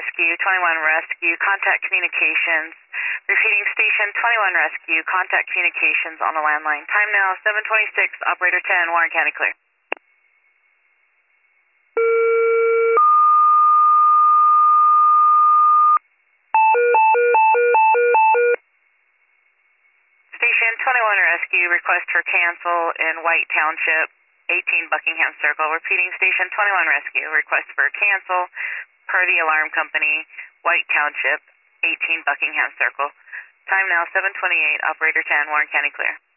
Rescue, 21 Rescue, contact communications. Repeating, Station 21 Rescue, contact communications on the landline. Time now 7:26, Operator 10, Warren County clear. Station 21 Rescue, request for cancel in White Township, 18 Buckingham Circle. Repeating, Station 21 Rescue, request for cancel per the alarm company, White Township, 18 Buckingham Circle. Time now 7:28, Operator 10, Warren County clear.